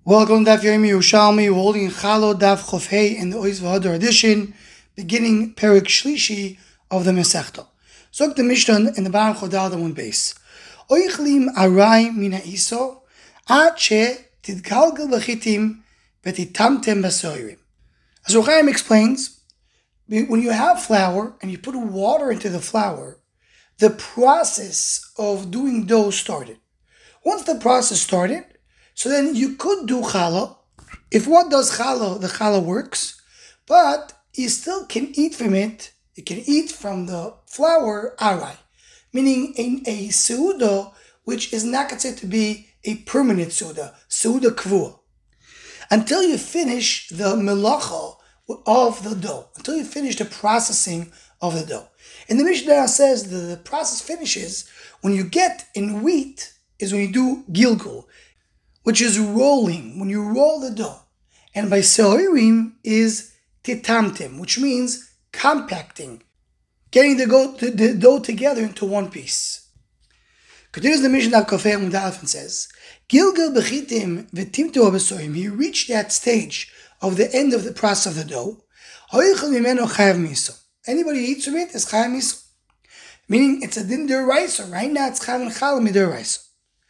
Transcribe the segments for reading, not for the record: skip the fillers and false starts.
Welcome to Daf Yomi Yerushalmi. We're holding Chalo Daf Chof Hei in the Ois V'Hadar edition, beginning Perik Shlishi of the Masechta. Zok the Mishnah in the bottom Chodal the one base. Oichlim arai mina iso, ad she tidgalgal b'chitim v'titamtem b'soirim. As Ruchaim explains, when you have flour and you put water into the flour, the process of doing dough started. Once the process started, so then you could do challah. If one does challah, the challah works, but you still can eat from it. You can eat from the flour arai, meaning a seuda which is not considered to be a permanent seuda kvua, until you finish the melacha of the dough, until you finish the processing of the dough. And the Mishnah says the process finishes when you get in wheat is when you do gilgul, which is rolling, when you roll the dough. And by seorim is titamtim, which means compacting, getting the dough together into one piece. Continues the Mishnah Kofei Mudalef and says, Gilgal bechitim v'timtu abesorim. He reached that stage of the end of the process of the dough. Hoichel mimeno chayav miso. Anybody who eats from it is chayav miso. Meaning it's a din d'oraisa. Right now it's chayav and challah mid'oraisa.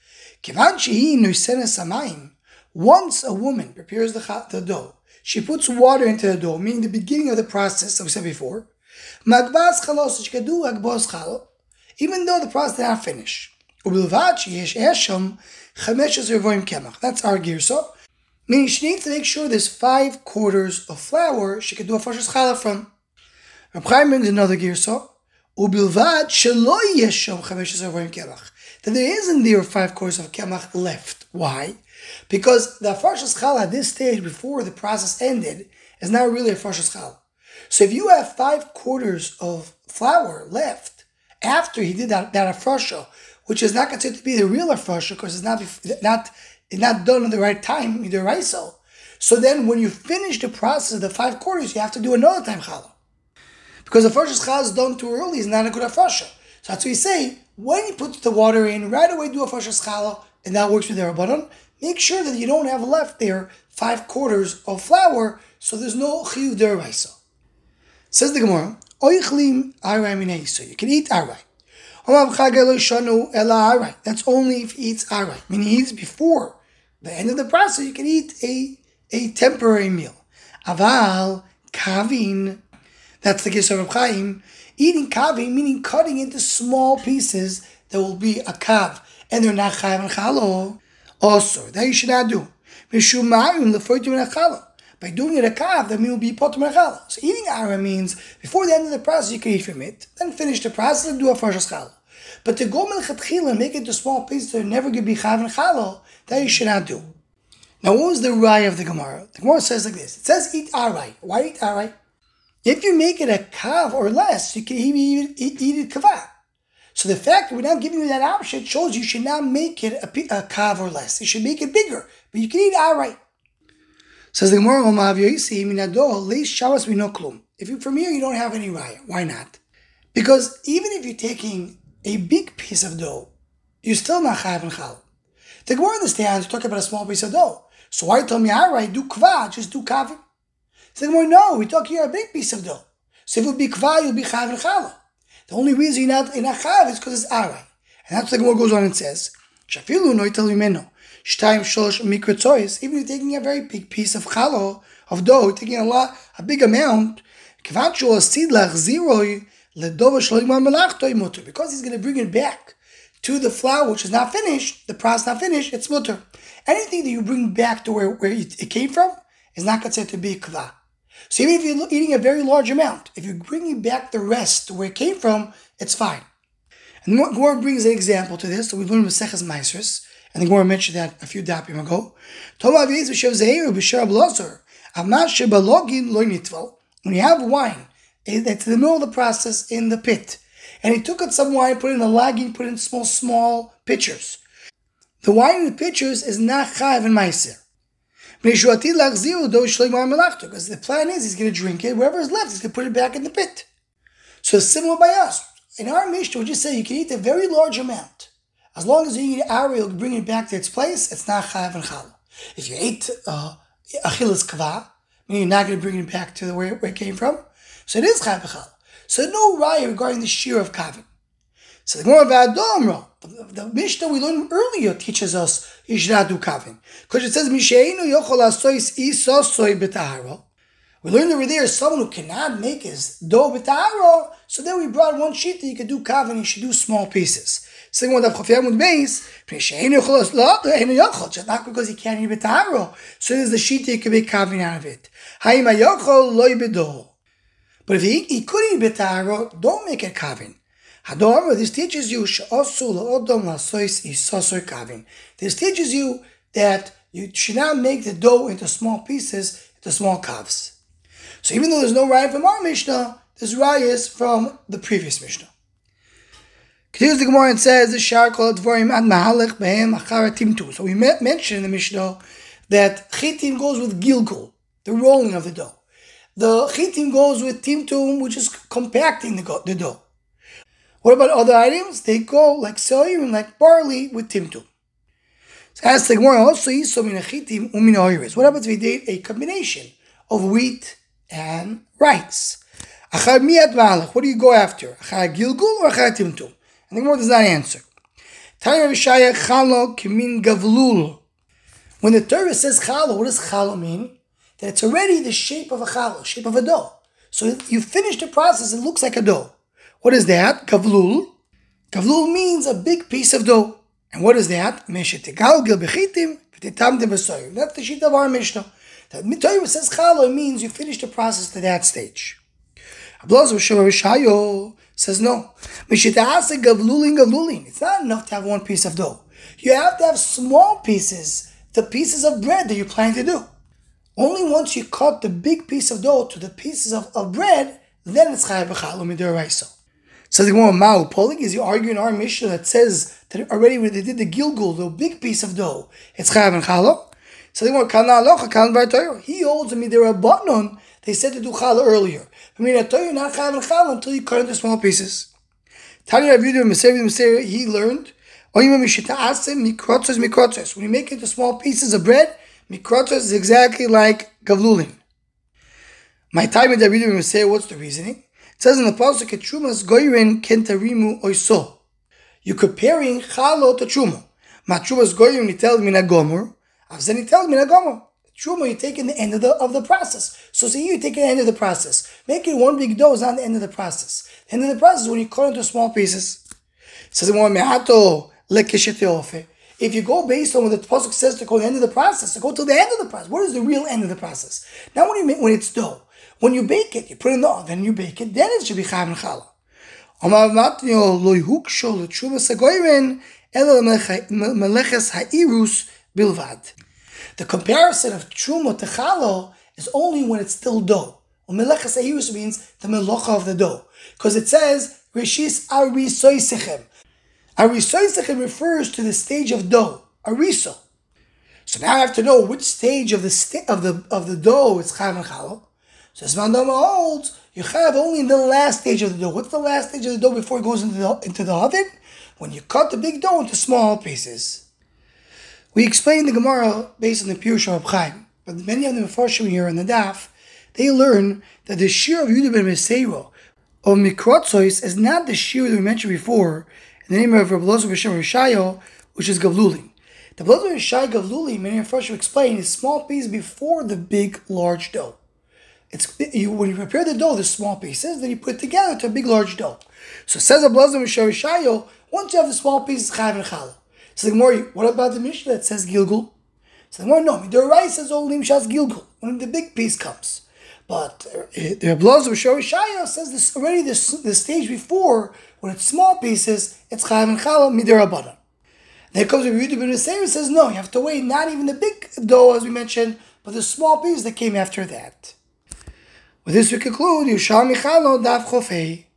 Once a woman prepares the dough, she puts water into the dough, meaning the beginning of the process that we said before. Magbas chalos, she can do agbos chalo, even though the process did not finish. That's our girsa, meaning she needs to make sure there's 5 quarters of flour she can do a farshas challah from. Reb Chaim brings another girsa, that there isn't there 5 quarters of kemach left. Why? Because the farshas challah at this stage, before the process ended, is not really a farshas challah. So if you have 5 quarters of flour left after he did that afrasha, which is not considered to be the real afrasha because it's not done at the right time, either raiso. So then when you finish the process of the 5 quarters, you have to do another time challah. Because the farshas challah is done too early, is not a good afrasha. So that's what you say, when you put the water in, right away do a farshas challah, and that works with the rabbanon. Make sure that you don't have left there 5 quarters of flour, so there's no chiyuv deraisa. Says the Gemara, oichlim arai minei, so you can eat arai. That's only if he eats arai, meaning he eats before the end of the process. You can eat a temporary meal. Aval kavin, that's the case of Reb Chaim. Eating kavin, meaning cutting into small pieces, there will be a kav, and they're not chayav and chalo. Also, that you should not do. By doing it a kav, the meal will be potum and chala. So eating ara means before the end of the process you can eat from it, then finish the process and do a farshas chala. But to go melchatchila and make it into small pieces that are never going to be chayav and chalo, that you should not do. Now, what was the raya of the Gemara? The Gemara says like this. It says eat arai. Why eat arai? If you make it a kav or less, you can even eat it kava. So the fact that we're not giving you that option shows you should not make it a kav or less. You should make it bigger, but you can eat arai. Says the Gemara, from here you don't have any raya. Why not? Because even if you're taking a big piece of dough, you're still not chayav and chal. The Gemara understands you're talking about a small piece of dough. So why tell me arai? Do kva, just do kavim. So the Gemara, no, we talk here a big piece of dough. So if it would be kva, you'll be chayav and chala. The only reason you're not chayav is because it's arai. And that's what the Gemara goes on and says, shafilu noitel mimeno, shtayim shlosh mikra tzois, even if you're taking a very big piece of challah, of dough, taking a big amount, because he's going to bring it back to the flour, which is not finished, the process not finished, it's mutter. Anything that you bring back to where it came from is not considered to be kva. So even if you're eating a very large amount, if you're bringing back the rest to where it came from, it's fine. And the Gemara brings an example to this. So we learned Maseches Maasros, and the Gemara mentioned that a few dapim ago. When you have wine, it's in the middle of the process in the pit, and he took out some wine, put it in a lagging, put it in small pitchers. The wine in the pitchers is not chayav and meiser. Because the plan is he's going to drink it, whatever is left, he's going to put it back in the pit. So it's similar by us. In our Mishnah, we just say you can eat a very large amount. As long as you eat arai, you'll bring it back to its place, it's not chayav and chala. If you ate achilas kava, meaning you're not going to bring it back to where it came from, so it is chayav b'challah. So no raya regarding the shear of kavin. So the Gemara V'Adomro, the Mishnah we learned earlier teaches us you should not do kavin, because it says Misheinu yochol asois isosoi b'taharo. We learned over there someone who cannot make his dough b'taharo. So then we brought one sheet that you could do kavin. You should do small pieces. Same one of Chofiyamud Beis. Misheinu yochol asois yochol. Just not because he can't eat b'taharo. So there's the sheet that you can make kavin out of it. Hayim yochol loy b'doh. But if he could eat b'taharo, don't make it kavin. Hador, this teaches you This teaches you that you should not make the dough into small pieces, into small kavs. So even though there's no raya from our Mishnah, there's rayas from the previous Mishnah. Continues the Gemara and says, So we mentioned in the Mishnah that chitim goes with gilgul, the rolling of the dough. The chitim goes with timtum, which is compacting the dough. What about other items? They go like soy and like barley with timtum. So ask the Gemara also what happens if we did a combination of wheat and rice? What do you go after? Achar gilgul or achar timtum? And the Gemara does not answer. When the Torah says chalo, what does chalo mean? That it's already the shape of a chalo, shape of a dough. So you finish the process, it looks like a dough. What is that? Gavlul. Gavlul means a big piece of dough. And what is that? That's the sheet of our Mishnah. That Torah says chalo means you finish the process to that stage. Says no. It's not enough to have one piece of dough. You have to have small pieces, the pieces of bread that you're planning to do. Only once you cut the big piece of dough to the pieces of bread, then it's chayav b'challah mid'oraisa. So the Gemara Ma'u Polig is you argue in our Mishnah that says that already when they did the gilgul, the big piece of dough, it's chayav and challah. So the Gemara Kana alocha kan bar he holds a mid'orabanan. They said to do challah earlier. I mean, you're not chayav and challah until you cut into small pieces. Tani Rav Yehuda Meser he learned when you make it into small pieces of bread, mikrotzos is exactly like gavlulin. My time in Rav Yehuda Meser, what's the reasoning? It says in the pasuk, "Trumas goyrin kentarimu oiso." You're comparing chalo to truma. Matrumas goyrin nitel min hagomor, avzen nitel min hagomor. Truma, you're taking the end of the process. So see, you're taking the end of the process. Making one big dough is not the end of the process. The end of the process is when you cut into small pieces. It says if you go based on what the pasuk says to go to the end of the process, to go to the end of the process. What is the real end of the process? Not when it's dough. When you bake it, you put it in the oven and you bake it, then it should be chayav and challah. The comparison of truma to challah is only when it's still dough. Meleches ha'irus means the melacha of the dough. Because it says, Rishis arisoisechem. Arisoisechem refers to the stage of dough, ariso. So now I have to know which stage of the dough is chayav and challah. So Zman Dama holds, you have only in the last stage of the dough. What's the last stage of the dough before it goes into the oven? When you cut the big dough into small pieces. We explained the Gemara based on the Pirush of Chaim, but many of the Mefarshim here in the Daf, they learn that the shear of Yehuda ben Meseiro of Mikrotzois is not the shear that we mentioned before in the name of Rabbi Elazar B'Shem Rishayo, which is Gavlulin. The Elazar Rishayo Gavlulin, many of the Mefarshim explain, is small piece before the big, large dough. When you prepare the dough, the small pieces, then you put it together to a big, large dough. So it says Rabbi Elazar B'Shem Rishayo, once you have the small pieces, chayav and challah. So the Gemara, what about the Mishnah that says gilgul? So the Gemara, no, the rice says only mishas gilgul, when the big piece comes. But the Rabbi Elazar B'Shem Rishayo says this already the stage before, when it's small pieces, it's chayav and challah mid'orabanan. Then it comes to Yehuda ben Meseiro says, no, you have to wait, not even the big dough, as we mentioned, but the small piece that came after that. With this we conclude, Yerushalmi Chalo Daf Chofei.